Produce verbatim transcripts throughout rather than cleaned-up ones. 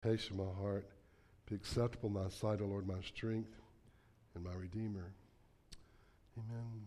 Patience of my heart, be acceptable in thy sight, O Lord, my strength and my Redeemer. Amen.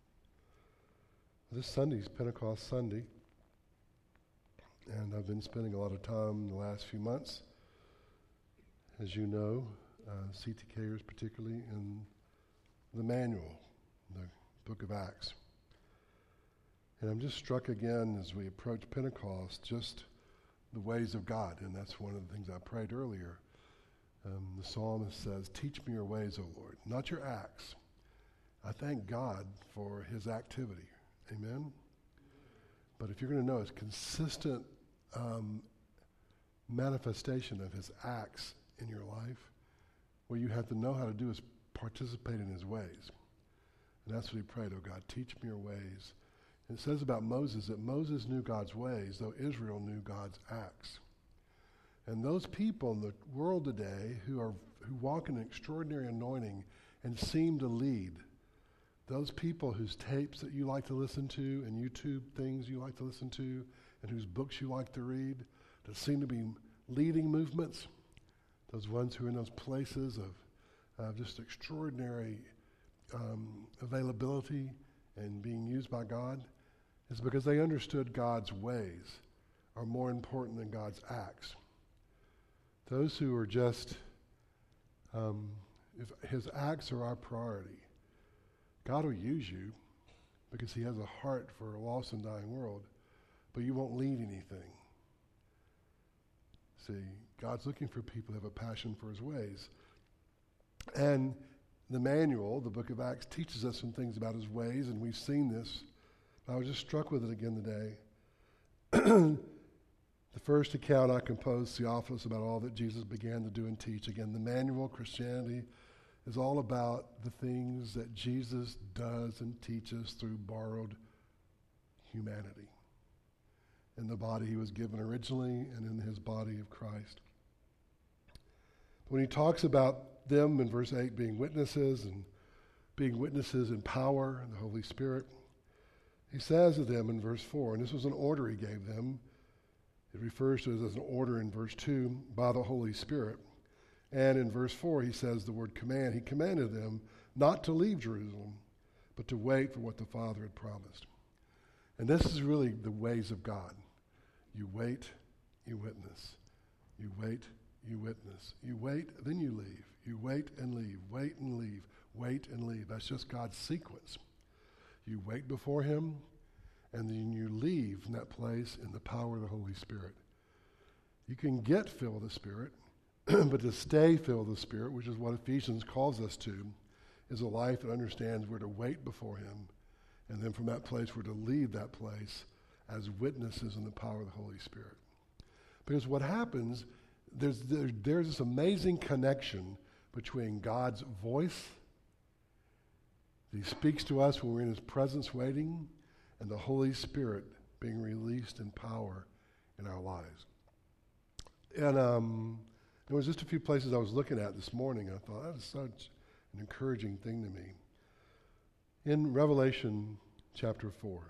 This Sunday is Pentecost Sunday, and I've been spending a lot of time in the last few months, as you know, uh, C T Kers particularly, in the manual, the book of Acts. And I'm just struck again as we approach Pentecost, just the ways of God, and that's one of the things I prayed earlier. Um, the psalmist says, teach me your ways, O Lord, not your acts. I thank God for his activity. Amen? But if you're going to know his consistent um, manifestation of his acts in your life, what you have to know how to do is participate in his ways. And that's what he prayed, oh God, teach me your ways. It says about Moses that Moses knew God's ways, though Israel knew God's acts. And those people in the world today who are who walk in an extraordinary anointing and seem to lead, those people whose tapes that you like to listen to and YouTube things you like to listen to and whose books you like to read, that seem to be leading movements, those ones who are in those places of uh, just extraordinary um, availability and being used by God, is because they understood God's ways are more important than God's acts. Those who are just, um, if his acts are our priority, God will use you because he has a heart for a lost and dying world, but you won't lead anything. See, God's looking for people who have a passion for his ways. And the manual, the book of Acts, teaches us some things about his ways, and we've seen this. I was just struck with it again today. The first account I composed, Theophilus, about all that Jesus began to do and teach. Again, the manual, Christianity, is all about the things that Jesus does and teaches through borrowed humanity in the body he was given originally and in his body of Christ. When he talks about them in verse eight being witnesses and being witnesses in power and the Holy Spirit, he says to them in verse four, and this was an order he gave them. It refers to it as an order in verse two by the Holy Spirit. And in verse four, he says the word command. He commanded them not to leave Jerusalem, but to wait for what the Father had promised. And this is really the ways of God. You wait, you witness. You wait, you witness. You wait, then you leave. You wait and leave. Wait and leave. Wait and leave. That's just God's sequence. You wait before him, and then you leave from that place in the power of the Holy Spirit. You can get filled with the Spirit, but to stay filled with the Spirit, which is what Ephesians calls us to, is a life that understands we're to wait before him, and then from that place we're to leave that place as witnesses in the power of the Holy Spirit. Because what happens, there's, there, there's this amazing connection between God's voice, he speaks to us when we're in his presence waiting, and the Holy Spirit being released in power in our lives. And um, there was just a few places I was looking at this morning. I thought, that is such an encouraging thing to me. In Revelation chapter four.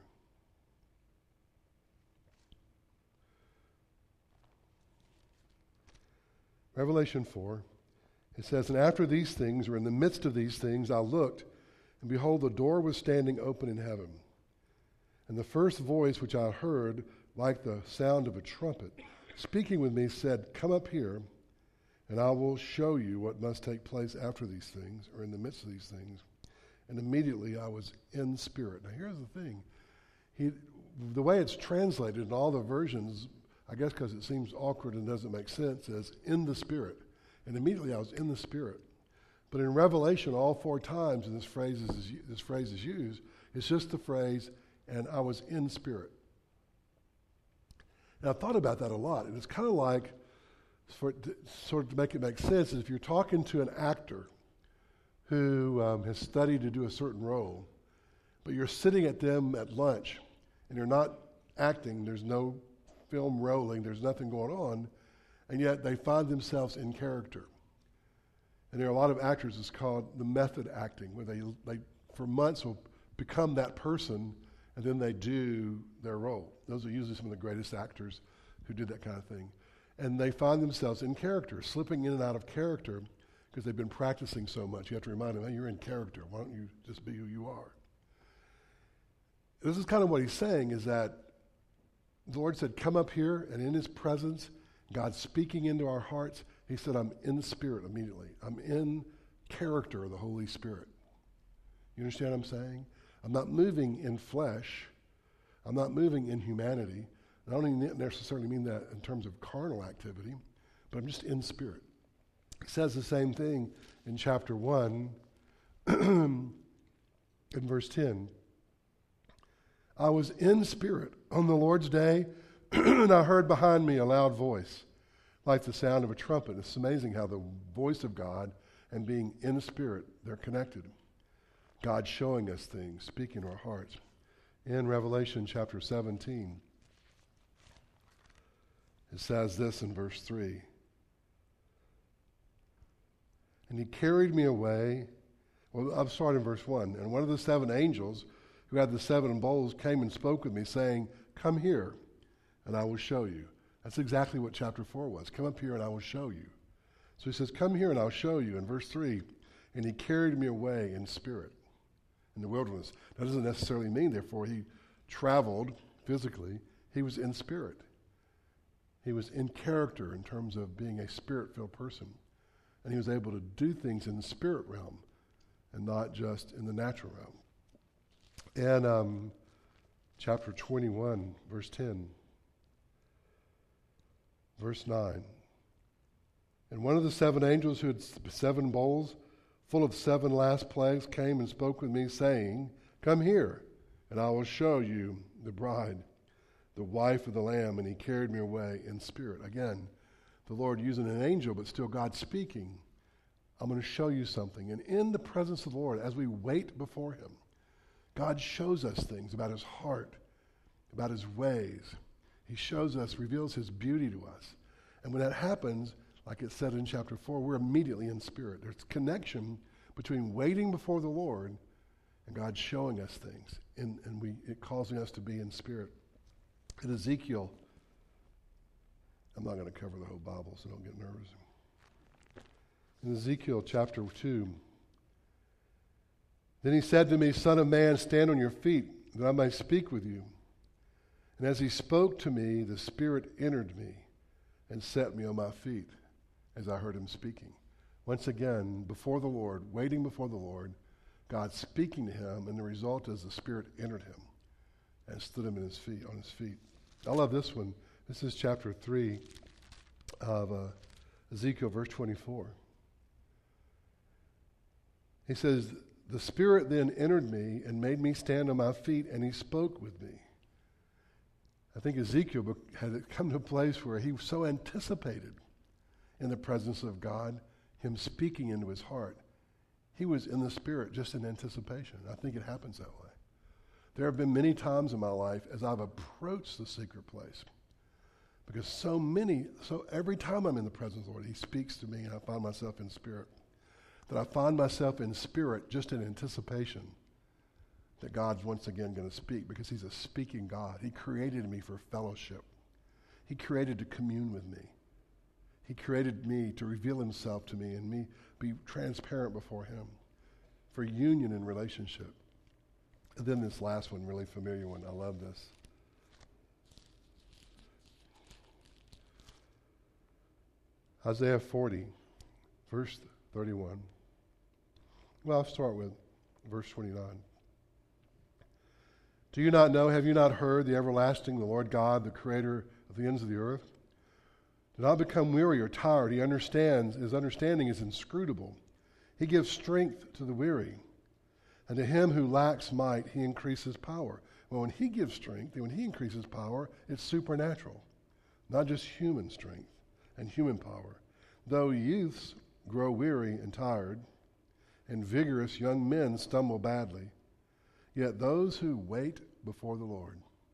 Revelation four, it says, and after these things, or in the midst of these things, I looked, and behold, the door was standing open in heaven. And the first voice which I heard, like the sound of a trumpet, speaking with me, said, come up here, and I will show you what must take place after these things, or in the midst of these things. And immediately I was in spirit. Now here's the thing. He, the way it's translated in all the versions, I guess because it seems awkward and doesn't make sense, is in the spirit. And immediately I was in the spirit. But in Revelation, all four times in this phrase is, this phrase is used, it's just the phrase, and I was in spirit. Now, I've thought about that a lot, and it's kind of like, for, to, sort of to make it make sense, is if you're talking to an actor who um, has studied to do a certain role, but you're sitting at them at lunch, and you're not acting, there's no film rolling, there's nothing going on, and yet they find themselves in character. And there are a lot of actors, it's called the method acting, where they, they for months will become that person, and then they do their role. Those are usually some of the greatest actors who do that kind of thing. And they find themselves in character, slipping in and out of character because they've been practicing so much. You have to remind them, hey, you're in character. Why don't you just be who you are? This is kind of what he's saying, is that the Lord said, come up here, and in his presence, God's speaking into our hearts. He said, I'm in the Spirit immediately. I'm in character of the Holy Spirit. You understand what I'm saying? I'm not moving in flesh. I'm not moving in humanity. I don't even necessarily mean that in terms of carnal activity, but I'm just in spirit. He says the same thing in chapter one, in verse ten. I was in spirit on the Lord's day, and I heard behind me a loud voice, like the sound of a trumpet. It's amazing how the voice of God and being in spirit, they're connected. God showing us things, speaking to our hearts. In Revelation chapter seventeen, it says this in verse three. And he carried me away. Well, I'm starting in verse one. And one of the seven angels who had the seven bowls came and spoke with me, saying, come here, and I will show you. That's exactly what chapter four was. Come up here, and I will show you. So he says, come here, and I'll show you. In verse three, and he carried me away in spirit in the wilderness. That doesn't necessarily mean, therefore, he traveled physically. He was in spirit. He was in character in terms of being a spirit-filled person. And he was able to do things in the spirit realm and not just in the natural realm. And um, chapter twenty-one, verse ten, verse nine. And one of the seven angels who had seven bowls full of seven last plagues came and spoke with me, saying, come here, and I will show you the bride, the wife of the Lamb. And he carried me away in spirit. Again, the Lord using an angel, but still God speaking. I'm going to show you something. And in the presence of the Lord, as we wait before him, God shows us things about his heart, about his ways. He shows us, reveals his beauty to us. And when that happens, like it said in chapter four, we're immediately in spirit. There's connection between waiting before the Lord and God showing us things, and, and we it causing us to be in spirit. In Ezekiel, I'm not going to cover the whole Bible, so don't get nervous. In Ezekiel chapter two, then he said to me, Son of man, stand on your feet, that I may speak with you. And as he spoke to me, the Spirit entered me and set me on my feet as I heard him speaking. Once again, before the Lord, waiting before the Lord, God speaking to him, and the result is the Spirit entered him and stood him in his feet, on his feet. I love this one. This is chapter three of uh, Ezekiel, verse twenty-four. He says, the Spirit then entered me and made me stand on my feet, and he spoke with me. I think Ezekiel had come to a place where he was so anticipated in the presence of God, him speaking into his heart. He was in the Spirit just in anticipation. I think it happens that way. There have been many times in my life as I've approached the secret place, because so many, so every time I'm in the presence of the Lord, he speaks to me and I find myself in spirit. That I find myself in spirit just in anticipation that God's once again going to speak, because he's a speaking God. He created me for fellowship. He created to commune with me. He created me to reveal himself to me and me be transparent before him for union and relationship. And then this last one, really familiar one. I love this. Isaiah forty, verse thirty-one. Well, I'll start with verse twenty-nine. Do you not know, have you not heard, the everlasting, the Lord God, the creator of the ends of the earth? Do not become weary or tired. He understands, his understanding is inscrutable. He gives strength to the weary, and to him who lacks might, he increases power. Well, when he gives strength, and when he increases power, it's supernatural, not just human strength and human power. Though youths grow weary and tired, and vigorous young men stumble badly, yet those who wait before the Lord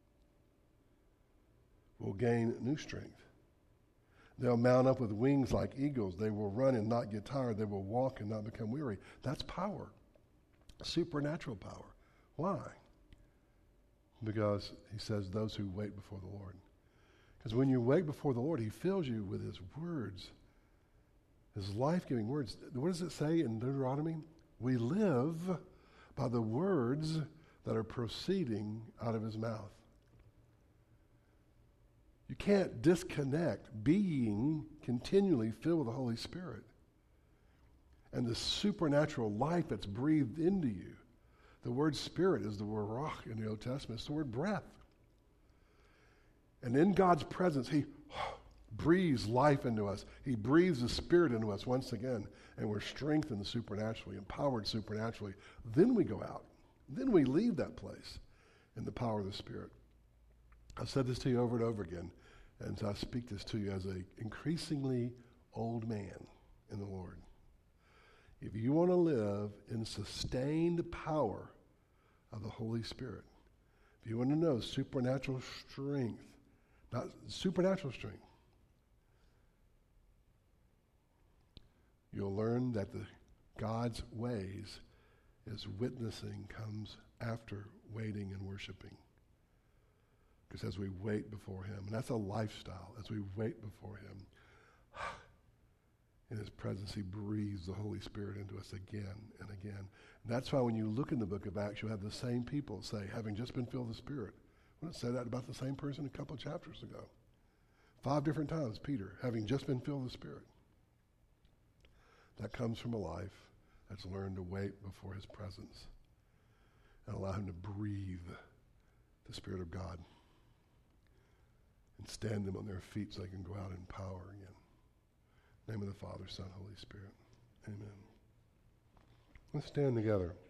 will gain new strength. They'll mount up with wings like eagles. They will run and not get tired. They will walk and not become weary. That's power, supernatural power. Why? Because he says those who wait before the Lord. Because when you wait before the Lord, he fills you with his words, his life-giving words. What does it say in Deuteronomy? We live by the words that are proceeding out of his mouth. You can't disconnect being continually filled with the Holy Spirit and the supernatural life that's breathed into you. The word spirit is the word ruach in the Old Testament. It's the word breath. And in God's presence, he breathes life into us. He breathes the Spirit into us once again, and we're strengthened supernaturally, empowered supernaturally. Then we go out. Then we leave that place in the power of the Spirit. I've said this to you over and over again, and so I speak this to you as an increasingly old man in the Lord. If you want to live in sustained power of the Holy Spirit, if you want to know supernatural strength, not supernatural strength, you'll learn that the God's ways is witnessing comes after waiting and worshiping. Because as we wait before him, and that's a lifestyle, as we wait before him, in his presence, he breathes the Holy Spirit into us again and again. And that's why when you look in the book of Acts, you have the same people say, having just been filled with the Spirit. Wouldn't it say that about the same person a couple of chapters ago? Five different times, Peter, having just been filled with the Spirit. That comes from a life that's learned to wait before his presence and allow him to breathe the Spirit of God and stand them on their feet so they can go out in power again. In the name of the Father, Son, Holy Spirit. Amen. Let's stand together.